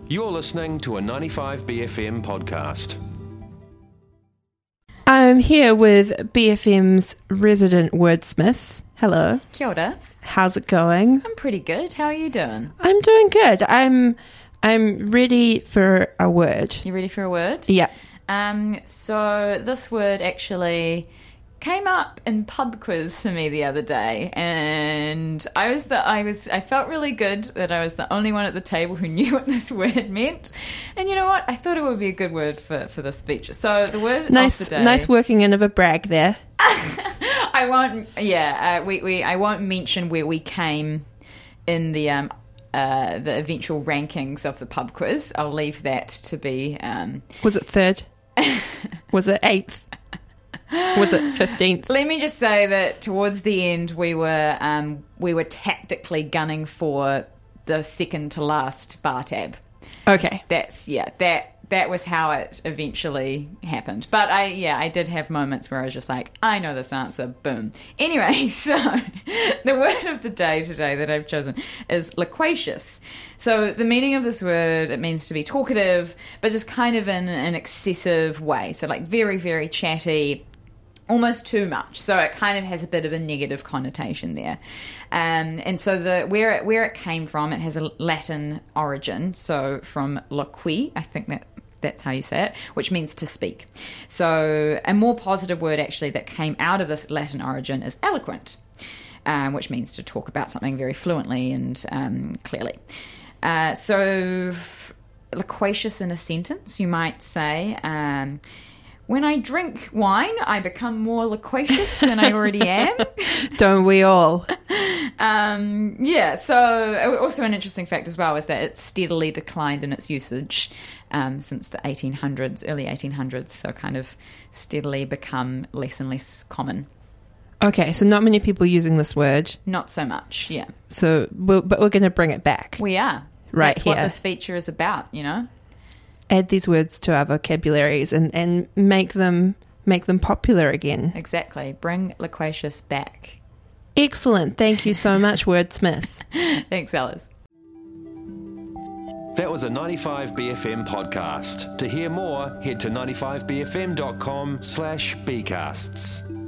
You're listening to a 95BFM podcast. I'm here with BFM's resident wordsmith. Hello. Kia ora. How's it going? I'm pretty good. How are you doing? I'm doing good. I'm ready for a word. You ready for a word? Yeah. So this word actually came up in pub quiz for me the other day, and I felt really good that I was the only one at the table who knew what this word meant. And you know what? I thought it would be a good word for this speech. So the word of the day. Nice working in of a brag there. I won't. Yeah, I won't mention where we came in the eventual rankings of the pub quiz. I'll leave that to be. Was it third? Was it eighth? Was it 15th? Let me just say that towards the end we were tactically gunning for the second to last bar tab. Okay. That was how it eventually happened. But I did have moments where I was just like, I know this answer, boom. Anyway, so the word of the day today that I've chosen is loquacious. So the meaning of this word, it means to be talkative, but just kind of in an excessive way. So like very, very chatty, almost too much. So it kind of has a bit of a negative connotation there. And so where it came from, it has a Latin origin. So from loqui, I think that's how you say it, which means to speak. So a more positive word actually that came out of this Latin origin is eloquent, which means to talk about something very fluently and clearly. So loquacious in a sentence, you might say, when I drink wine, I become more loquacious than I already am. Don't we all? So also an interesting fact as well is that it's steadily declined in its usage since the 1800s, early 1800s, so kind of steadily become less and less common. Okay, so not many people using this word. Not so much, yeah. So, but we're going to bring it back. We are. Right. That's what this feature is about, you know? Add these words to our vocabularies and make them popular again. Exactly. Bring loquacious back. Excellent. Thank you so much, wordsmith. Thanks, Alice. That was a 95BFM podcast. To hear more, head to 95bfm.com/bcasts.